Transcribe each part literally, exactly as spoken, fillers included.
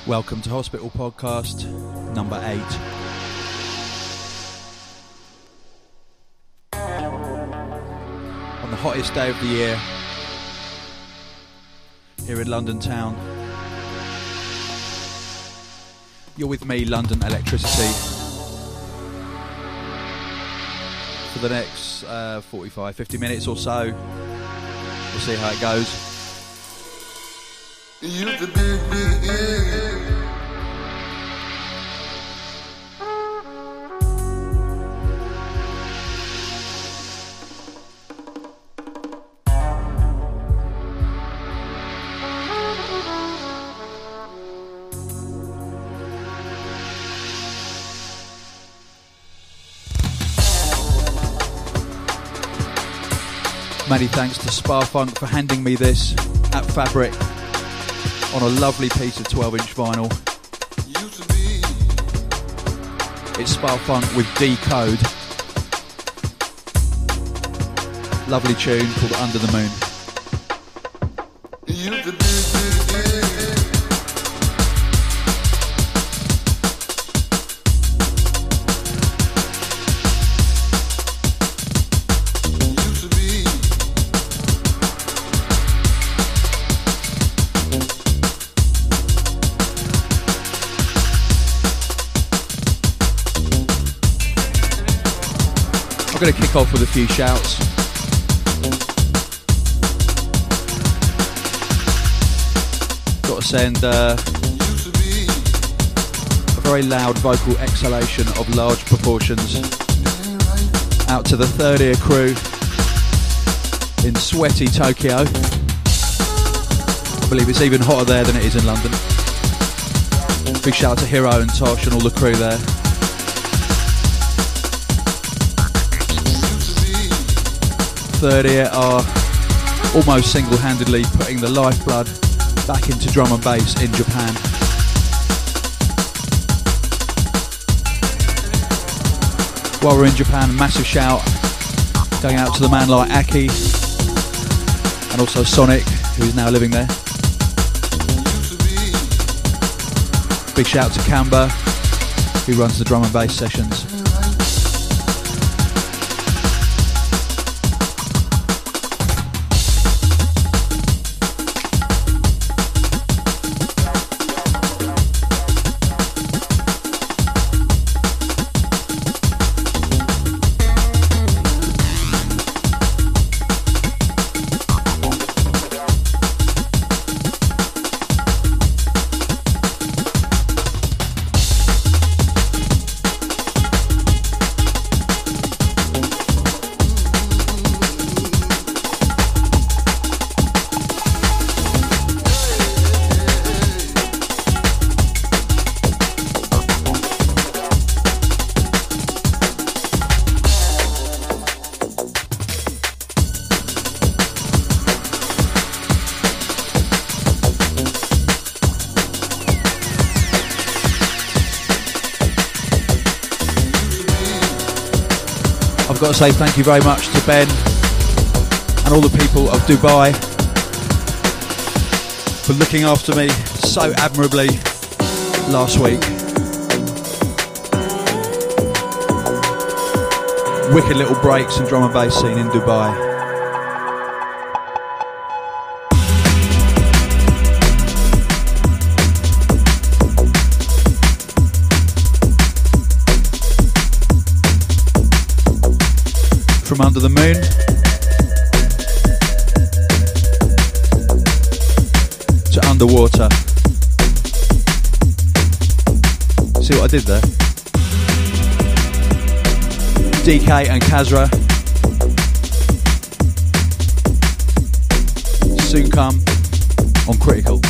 Welcome to Hospital Podcast number eight. On the hottest day of the year, here in London town, you're with me, London Electricity, for the next uh, forty-five, fifty minutes or so. We'll see how it goes. You the big, big, yeah. Many thanks to Sparfunk for handing me this at Fabric on a lovely piece of twelve inch vinyl. It's Sparfunk with Decode. Lovely tune called Under the Moon. I'm going to kick off with a few shouts. Got to send uh, a very loud vocal exhalation of large proportions out to the third ear crew in sweaty Tokyo. I believe it's even hotter there than it is in London. Big shout out to Hiro and Tosh and all the crew there. Third Ear are almost single-handedly putting the lifeblood back into drum and bass in Japan. While we're in Japan, massive shout going out to the man like Aki and also Sonic, who is now living there. Big shout to Kamba, who runs the drum and bass sessions. I've got to say thank you very much to Ben and all the people of Dubai for looking after me so admirably last week. Wicked little breaks and drum and bass scene in Dubai. From Under the Moon to Underwater. See what I did there? D K and Kazra. Soon come on Critical.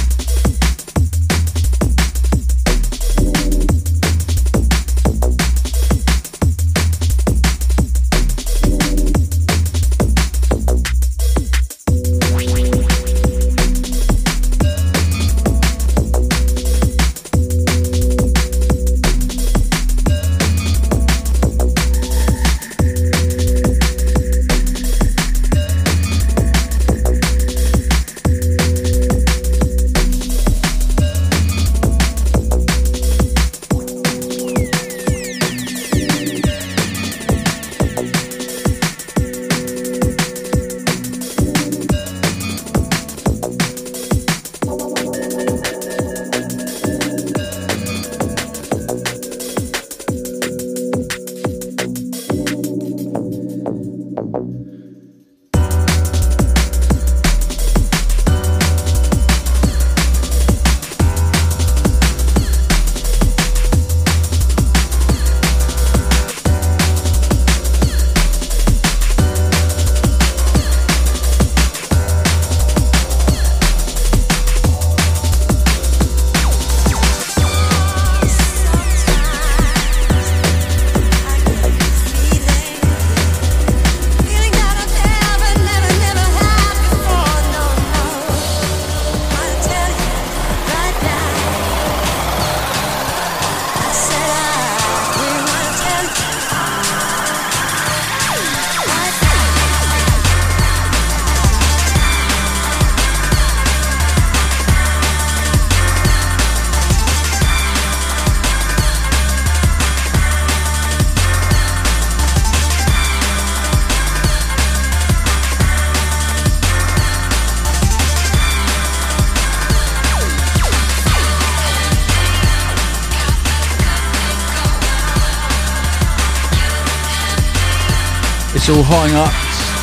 It's all hotting up.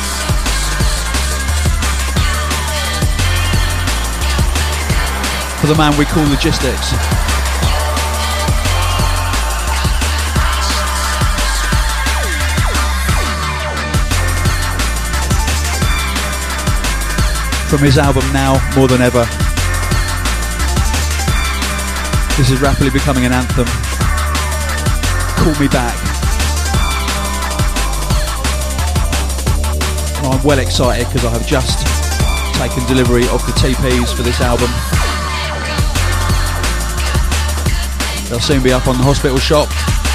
For the man we call Logistics. From his album Now More Than Ever. This is rapidly becoming an anthem. Call Me Back. And I'm well excited because I have just taken delivery of the T Ps for this album. They'll soon be up on the Hospital shop.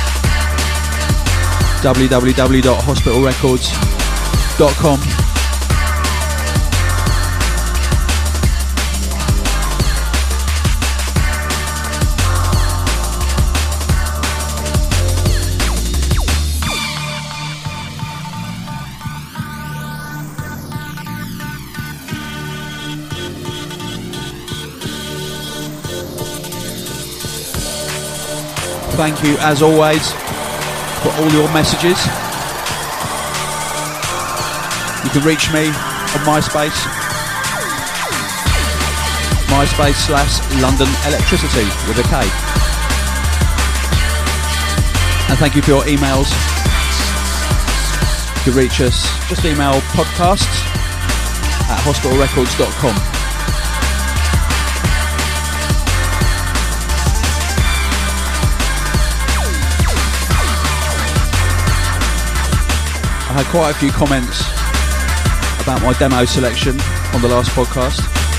w w w dot hospital records dot com. Thank you, as always, for all your messages. You can reach me on MySpace. MySpace slash London Electricity with a K. And thank you for your emails. You can reach us, just email podcasts at hospital records dot com. I had quite a few comments about my demo selection on the last podcast.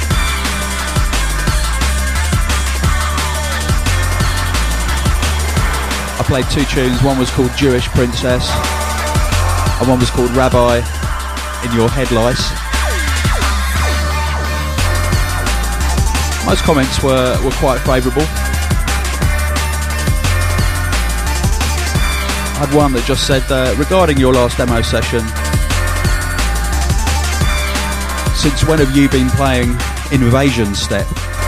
I played two tunes, one was called Jewish Princess and one was called Rabbi in Your Headlights. Most comments were, were quite favourable. I had one that just said, uh, regarding your last demo session, since when have you been playing Invasion Step?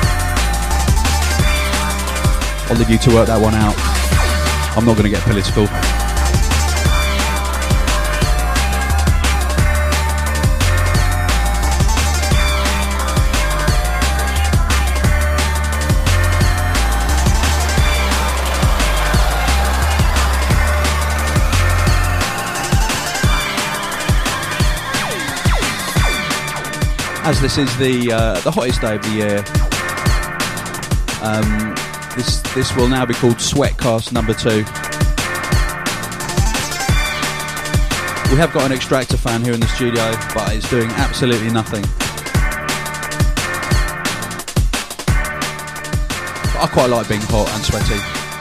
I'll leave you to work that one out. I'm not going to get political. As this is the uh, the hottest day of the year, um, this this will now be called Sweatcast number two. We have got an Extractor fan here in the studio, but it's doing absolutely nothing. But I quite like being hot and sweaty.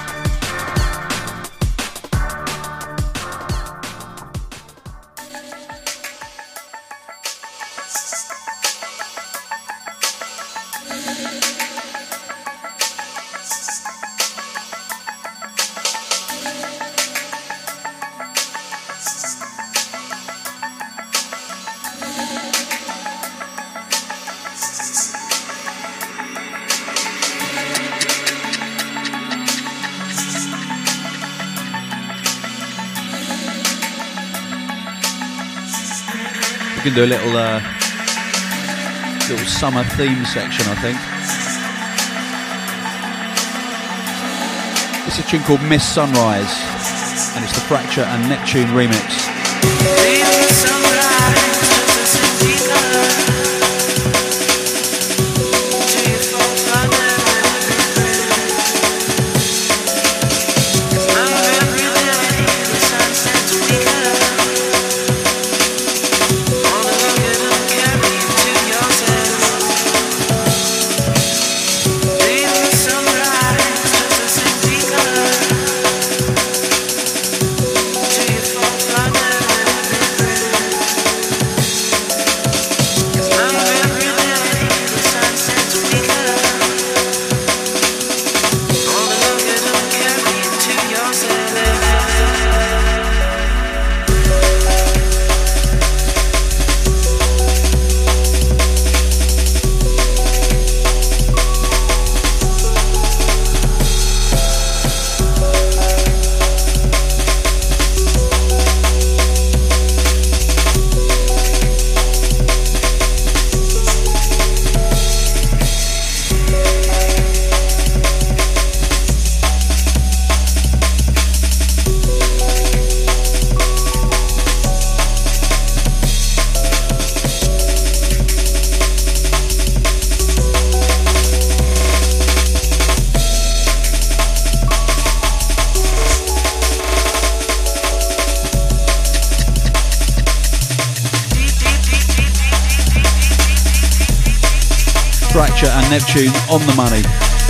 We can do a little uh, little summer theme section, I think. It's a tune called Miss Sunrise, and it's the Fracture and Neptune remix. Fly Fracture and Neptune on the money.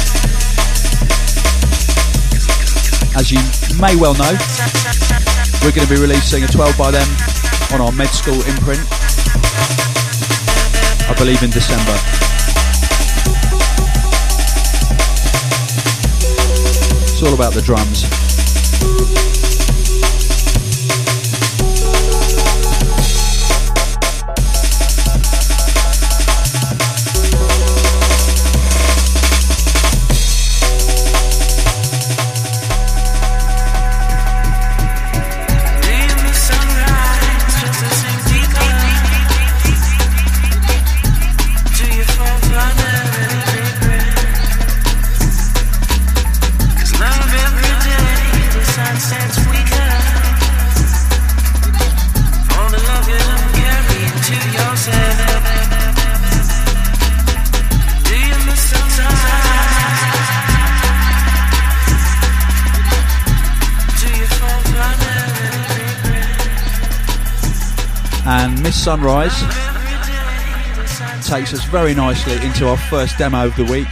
As you may well know, we're going to be releasing a twelve by them on our Med School imprint, I believe in December. It's all about the drums. And Miss Sunrise takes us very nicely into our first demo of the week.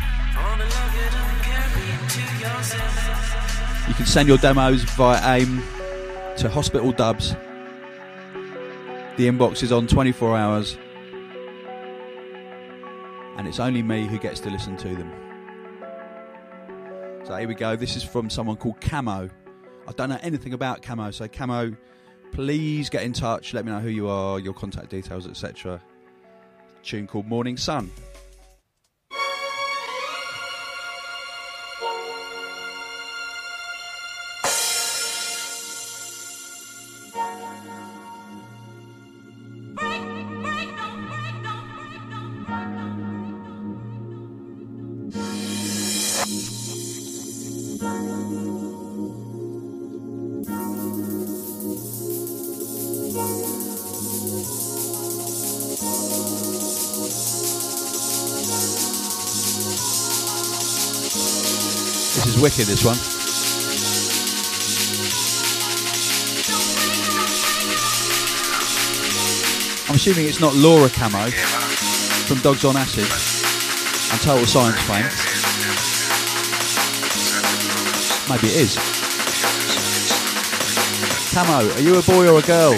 You can send your demos via AIM to Hospital Dubs. The inbox is on twenty-four hours, and it's only me who gets to listen to them. So here we go. This is from someone called Camo. I don't know anything about Camo, so Camo, please get in touch. Let me know who you are, your contact details, et cetera. Tune called Morning Sun. This is wicked, this one. I'm assuming it's not Laura Camo from Dogs on Acid and Total Science fame. Maybe it is. Camo, are you a boy or a girl?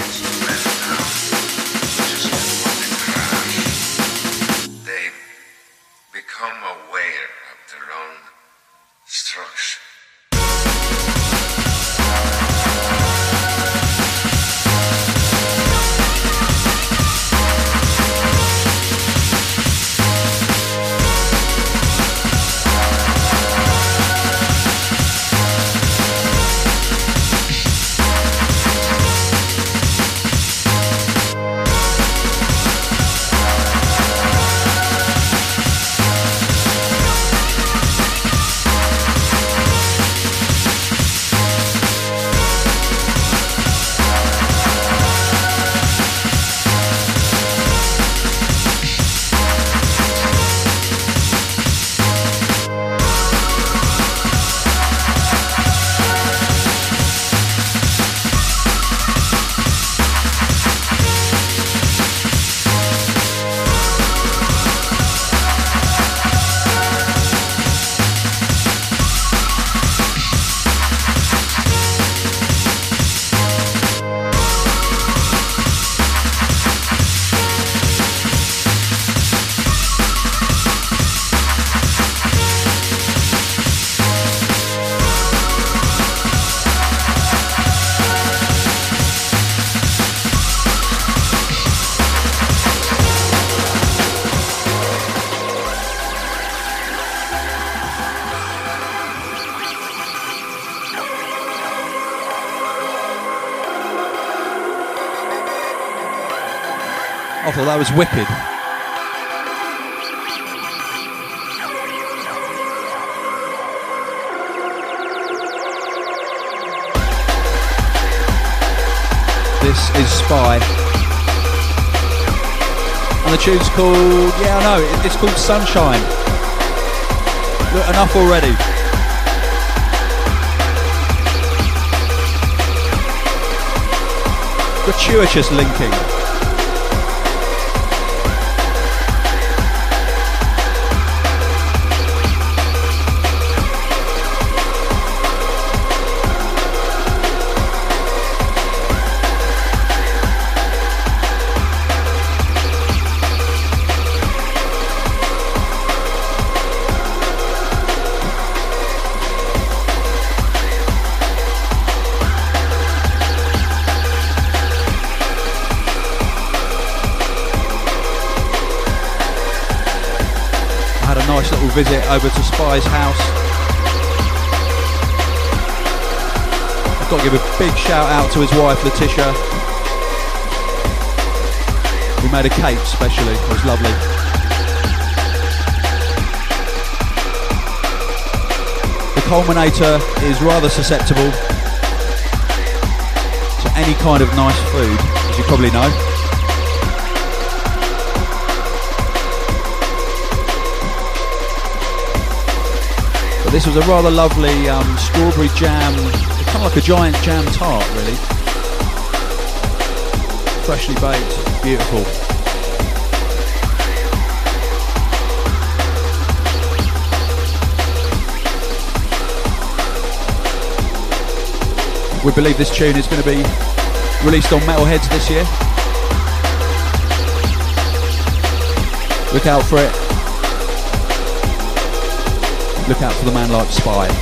I thought that was wicked. This is Spy. And the tune's called, yeah I know, it's called Sunshine. Look, enough already. Gratuitous linking. visit over to Spy's house. I've got to give a big shout out to his wife Letitia. We made a cake specially, it was lovely. The Culminator is rather susceptible to any kind of nice food, as you probably know. But this was a rather lovely um, strawberry jam, kind of like a giant jam tart really. Freshly baked, beautiful. We believe this tune is going to be released on Metalheads this year. Look out for it. Look out for the man like Spy.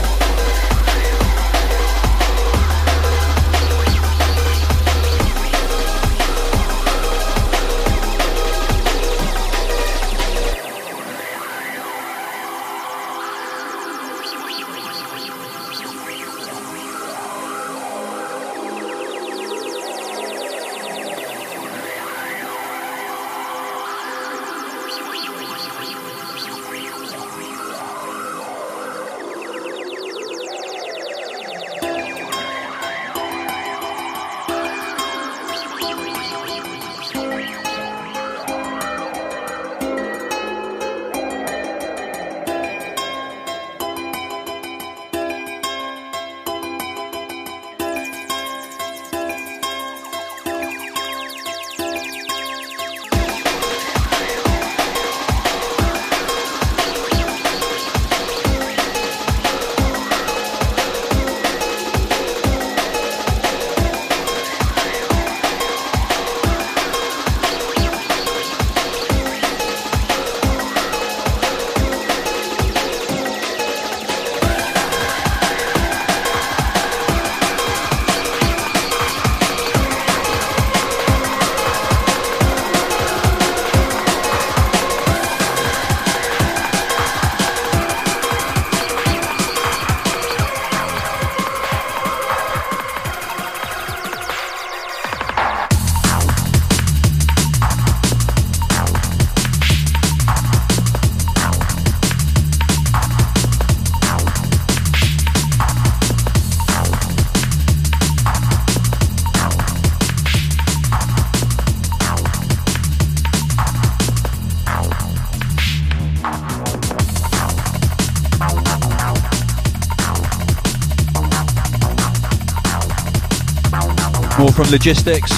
More from Logistics.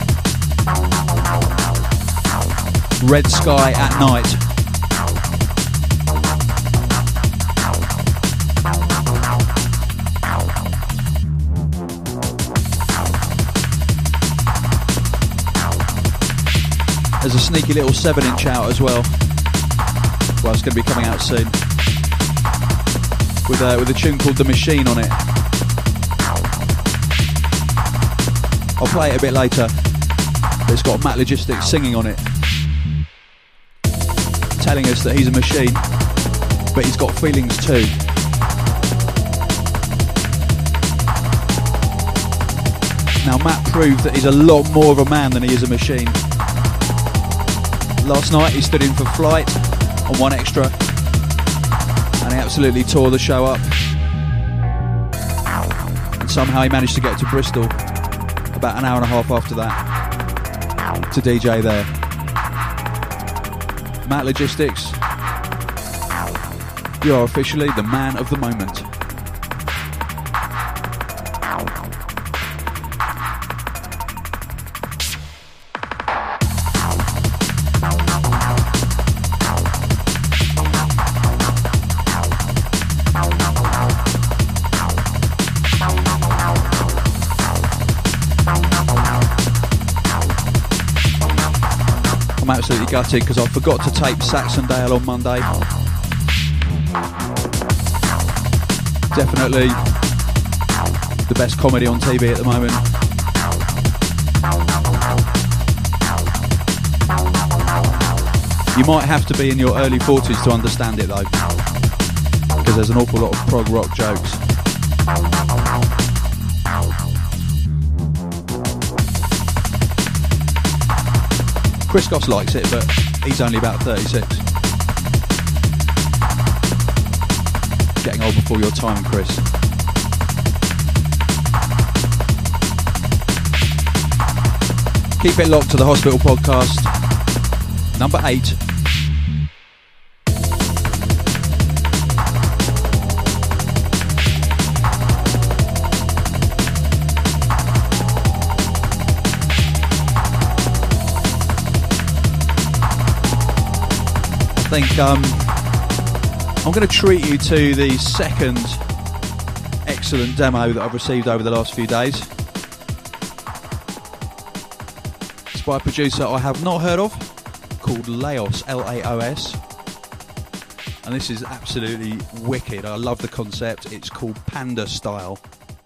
Red Sky at Night. There's a sneaky little seven inch out as well. Well, it's going to be coming out soon. With a, with a tune called The Machine on it. I'll play it a bit later. But it's got Matt Logistics singing on it. Telling us that he's a machine, but he's got feelings too. Now Matt proved that he's a lot more of a man than he is a machine. Last night he stood in for Flight on One Extra and he absolutely tore the show up. And somehow he managed to get to Bristol about an hour and a half after that to D J there. Matt Logistics, you are officially the man of the moment. I'm absolutely gutted because I forgot to tape Saxondale on Monday. Definitely the best comedy on T V at the moment. You might have to be in your early forties to understand it though, because there's an awful lot of prog rock jokes. Chris Goss likes it, but he's only about thirty-six. Getting old before your time, Chris. Keep it locked to the Hospital Podcast. Number eight. I think um, I'm going to treat you to the second excellent demo that I've received over the last few days. It's by a producer I have not heard of, called Laos, L A O S. And this is absolutely wicked. I love the concept. It's called Panda Style.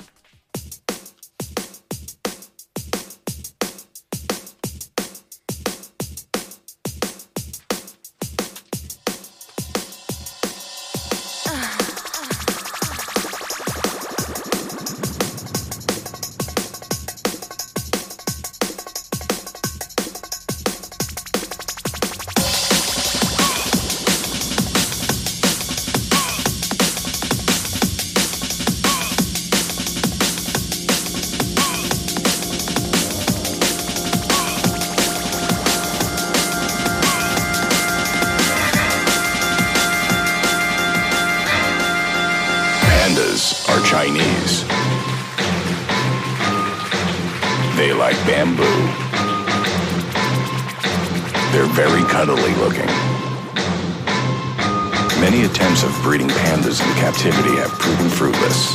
Captivity have proven fruitless.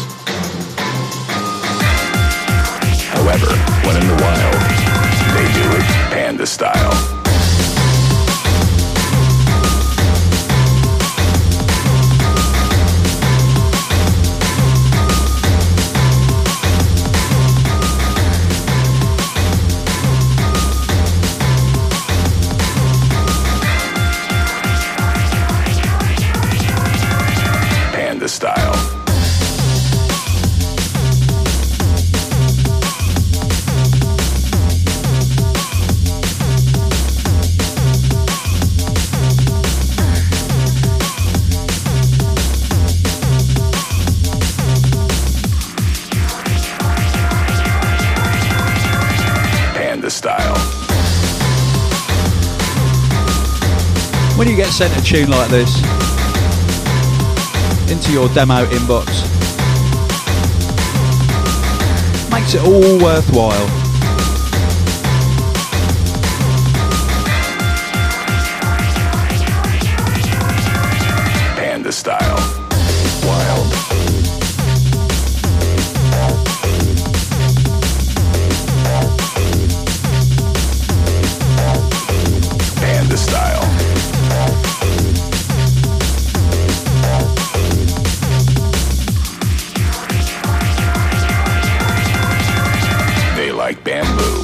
However, when in the wild, they do it panda style. Style. Panda style. When you get sent a tune like this into your demo inbox, makes it all worthwhile. Panda style. Wild. Panda style. Like bamboo.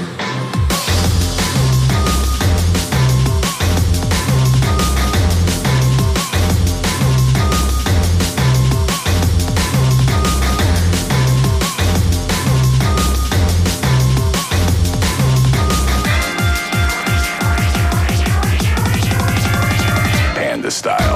Panda style.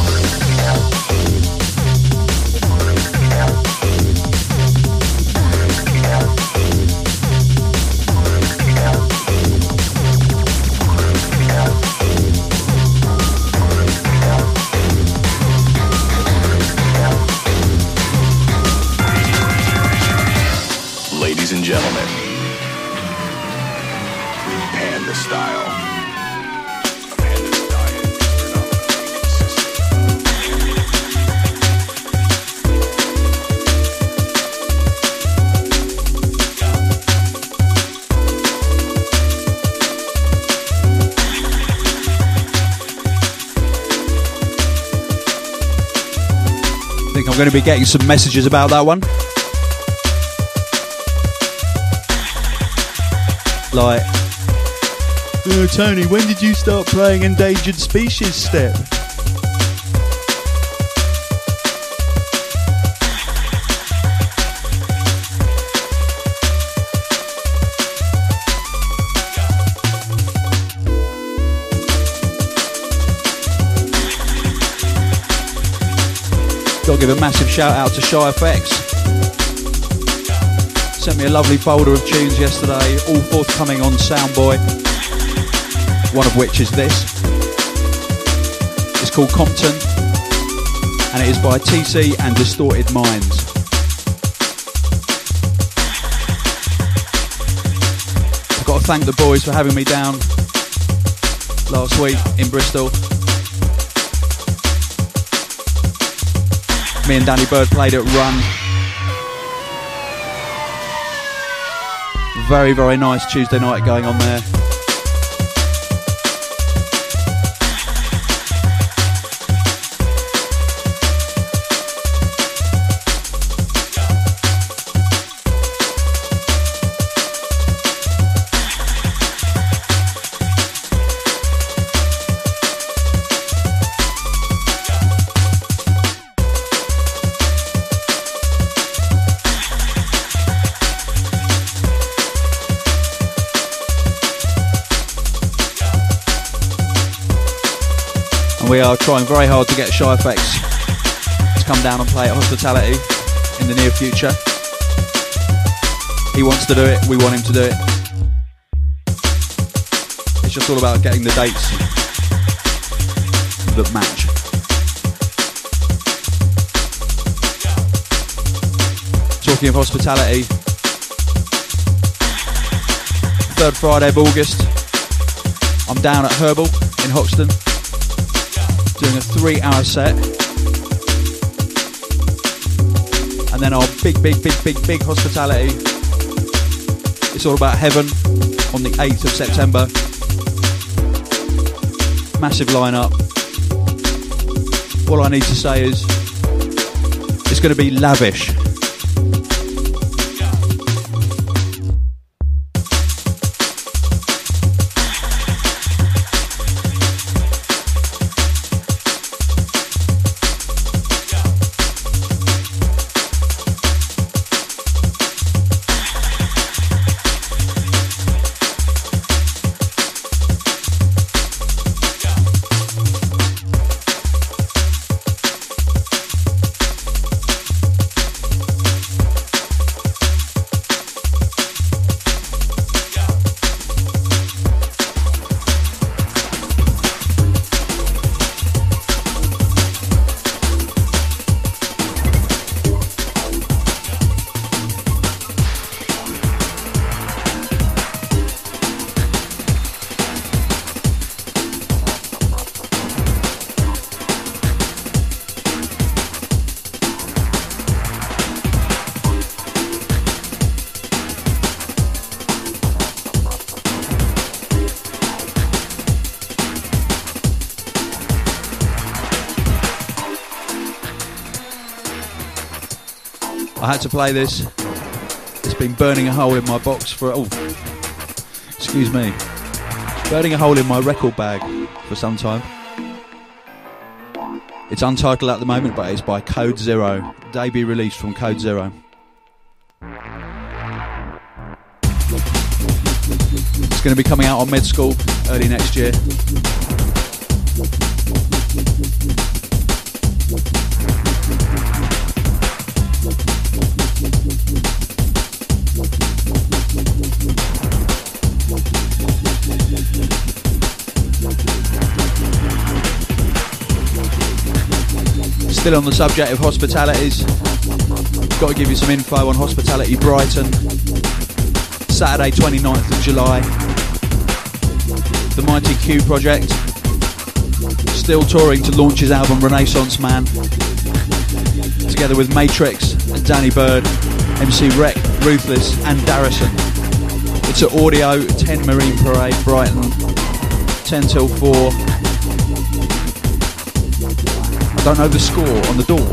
Ladies and gentlemen, Panda style. Panda style. I think I'm going to be getting some messages about that one. Like, Oh, Tony, when did you start playing Endangered Species Step? Got to give a massive shout out to Shy Effects. Sent me a lovely folder of tunes yesterday, all forthcoming on Soundboy. One of which is this. It's called Compton, and it is by T C and Distorted Minds. I've got to thank the boys for having me down last week in Bristol. Me and Danny Bird played at Run. Very, very nice Tuesday night going on there. We are trying very hard to get Shy Effects to come down and play at Hospitality in the near future. He wants to do it, we want him to do it. It's just all about getting the dates that match. Talking of Hospitality, third Friday of August, I'm down at Herbal in Hoxton, doing a three hour set, and then our big big big big big Hospitality, it's all about Heaven, on the eighth of September. Massive lineup. All I need to say is it's going to be lavish. I had to play this. It's been burning a hole in my box for, oh, excuse me, burning a hole in my record bag for some time. It's untitled at the moment, but it's by Code Zero, debut release from Code Zero. It's going to be coming out on Med School early next year. Still on the subject of hospitalities, got to give you some info on Hospitality Brighton. Saturday twenty-ninth of July. The Mighty Q project, still touring to launch his album Renaissance Man, together with Matrix and Danny Bird, M C Rec, Ruthless and Darrison. It's at Audio, ten Marine Parade, Brighton, ten till four. I don't know the score on the door.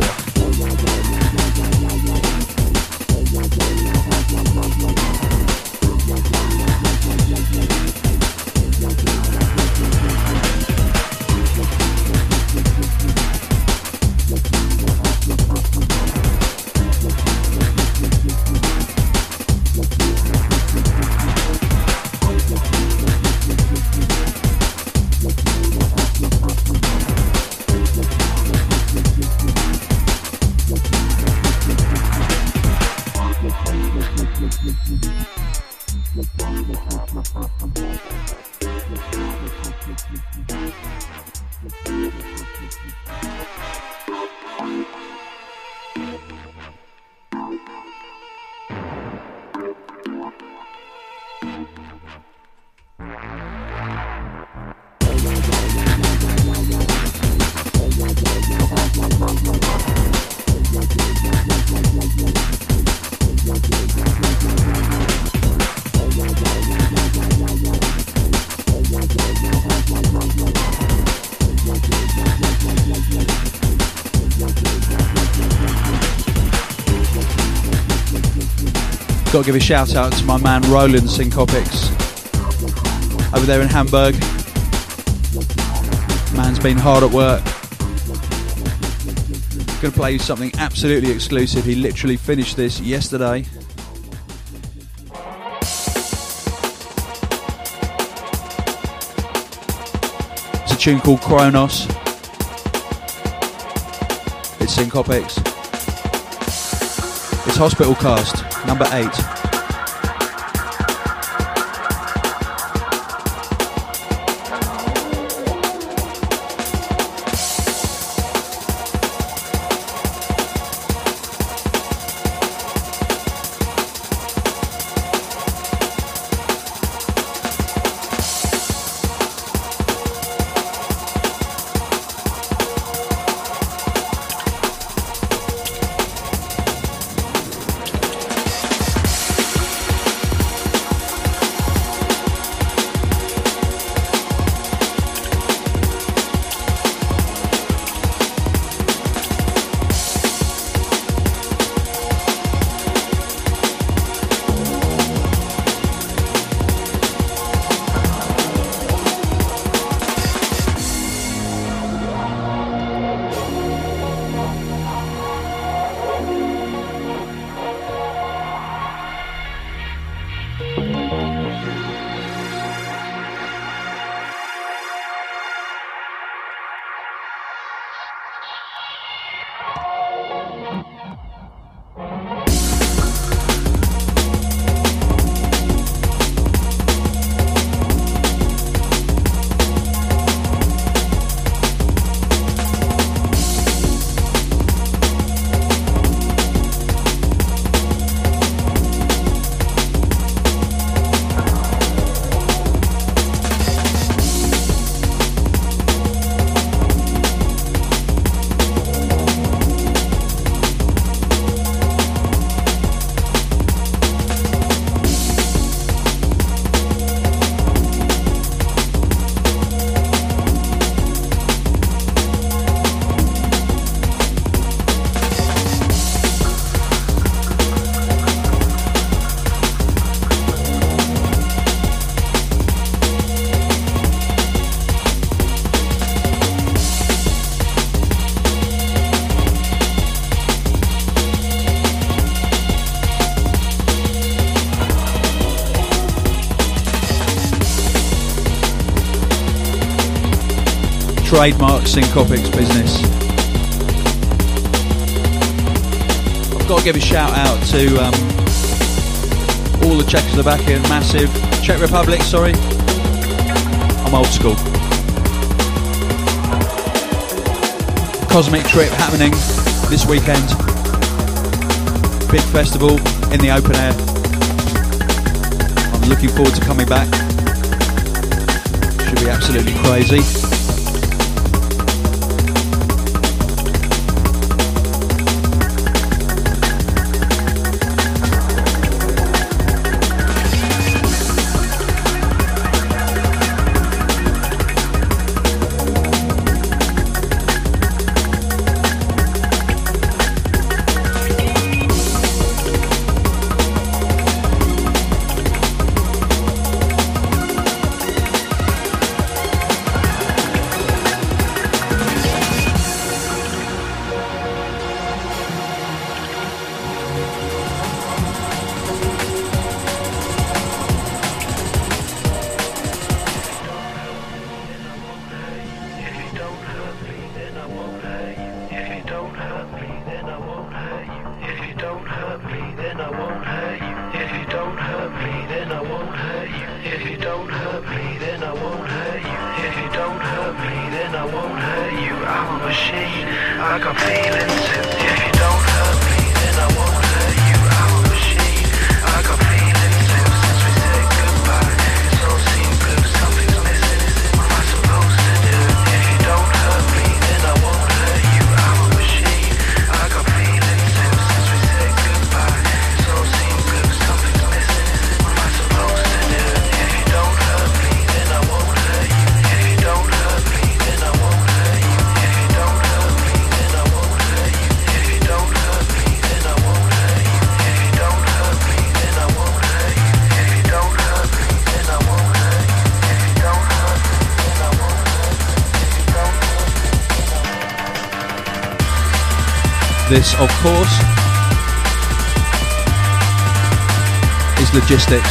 Got to give a shout out to my man Roland Syncopics over there in Hamburg. Man's been hard at work. Gonna play you something absolutely exclusive. He literally finished this yesterday. It's a tune called Kronos. It's Syncopics. It's Hospital Cast, number eight. Trademark Syncopics business. I've got to give a shout out to um, all the Czechoslovakian massive Czech Republic, sorry. I'm old school. Cosmic Trip happening this weekend. Big festival in the open air. I'm looking forward to coming back. Should be absolutely crazy. If you don't hurt me, then I won't hurt you. If you don't hurt me, then I won't hurt you. I'm a machine, I got feelings too. If you don't hurt me, then I won't hurt you. I'm a machine, I got feelings too. Since we said goodbye, it's all seemed blue. Something's missing, what am I supposed to do? If you don't hurt me, then I won't hurt you. I'm a machine, I got feelings too. Since we said goodbye, it's all seemed blue. Something's missing, what am I supposed to do? If you don't hurt me, then I won't hurt you. If you don't hurt me, then I won't hurt you. If you don't hurt me, then I won't hurt you. If you don't hurt me, then I won't hurt you. If you don't hurt me, then I won't hurt you. If you don't hurt me, then I won't hurt you. If you don't hurt me, then I won't hurt you. If you don't hurt me. This, of course, is Logistics.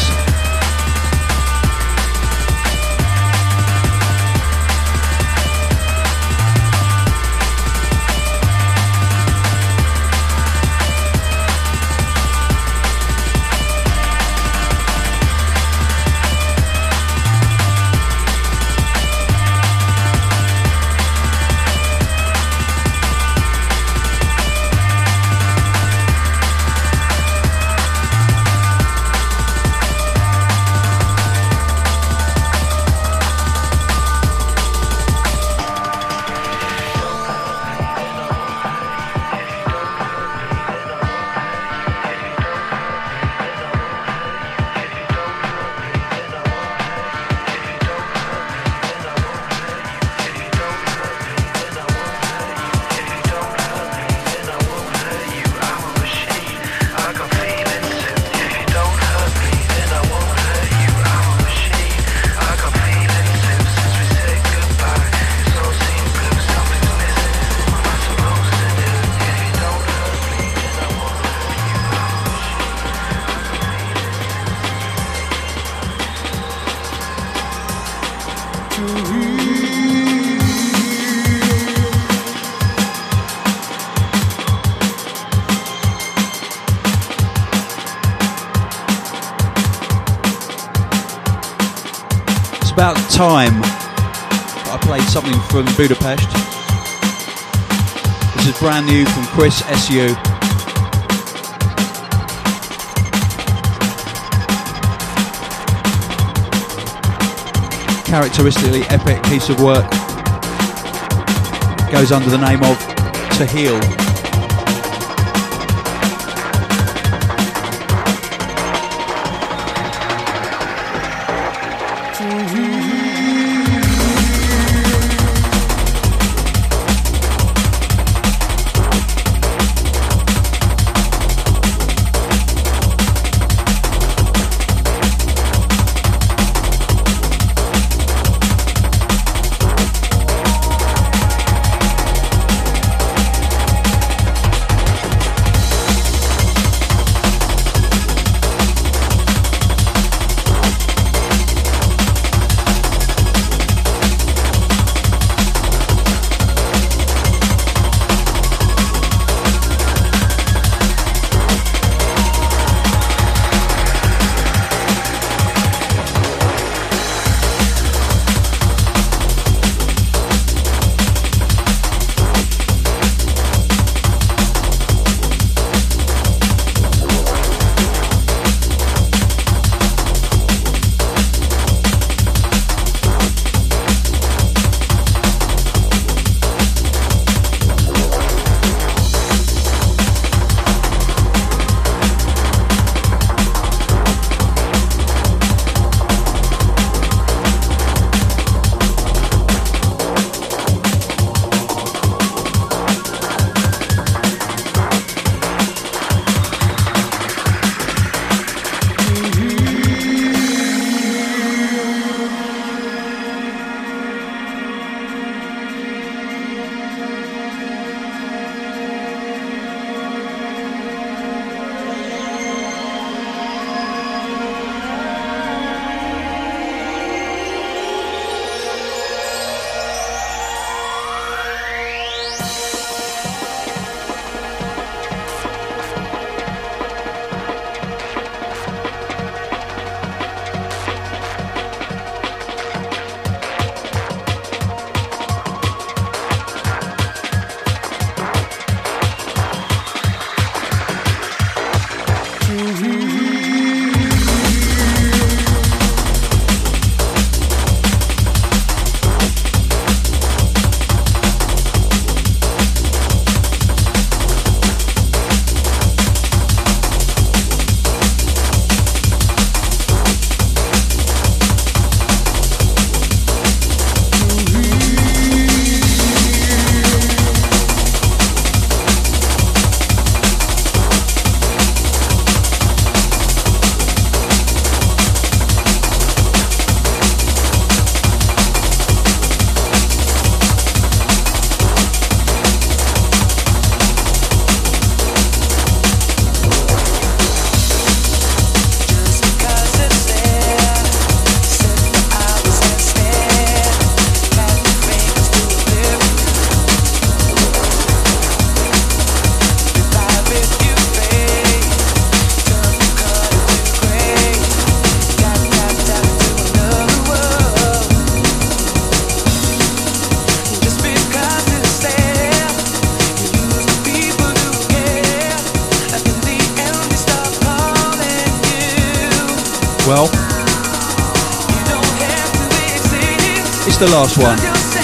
About time that I played something from Budapest. This is brand new from Chris S U. Characteristically epic piece of work. Goes under the name of To Heal. Well, it's the last one.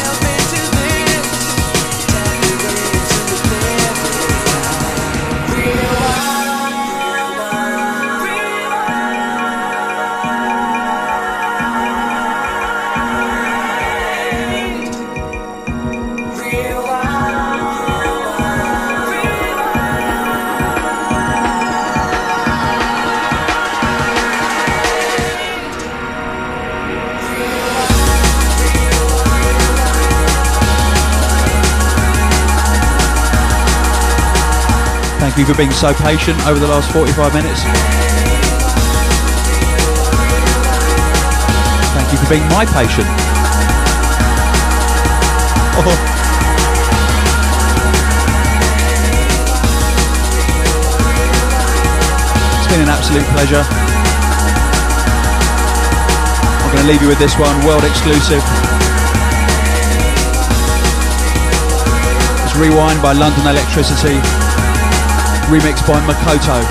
Thank you for being so patient over the last forty-five minutes. Thank you for being my patient. Oh. It's been an absolute pleasure. I'm going to leave you with this one, world exclusive. It's Rewind by London Electricity. Remixed by Makoto.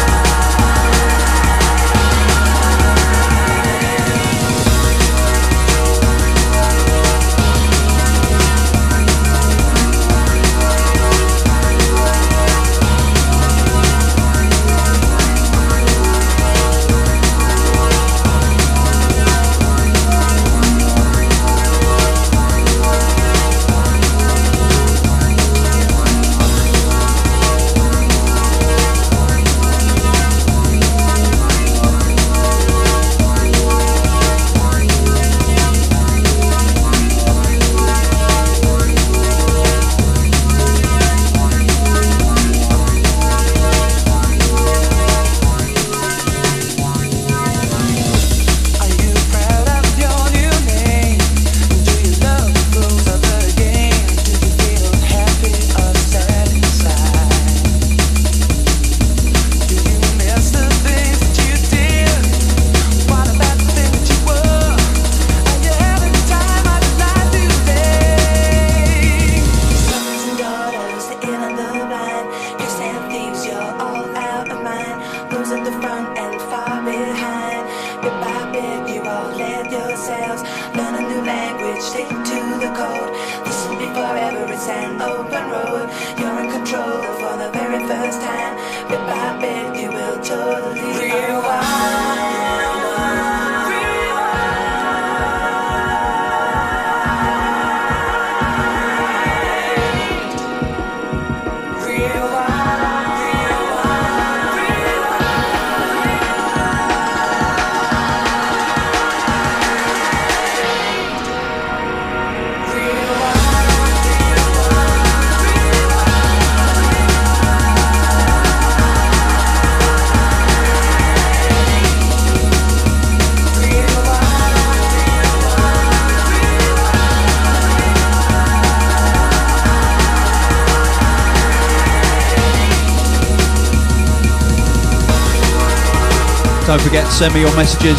Don't forget to send me your messages.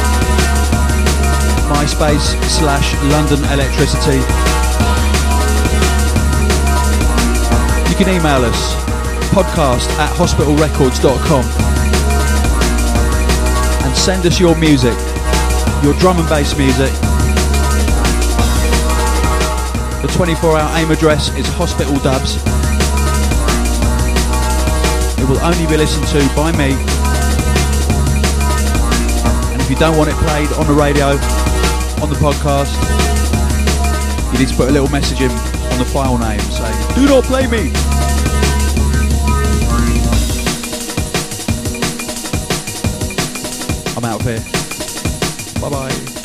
MySpace slash London Electricity. You can email us, podcast at hospital records dot com, and send us your music, your drum and bass music. The twenty-four hour AIM address is Hospital Dubs. It will only be listened to by me. If you don't want it played on the radio, on the podcast, you need to put a little message in on the file name saying, "Do not play me." I'm out of here. Bye bye.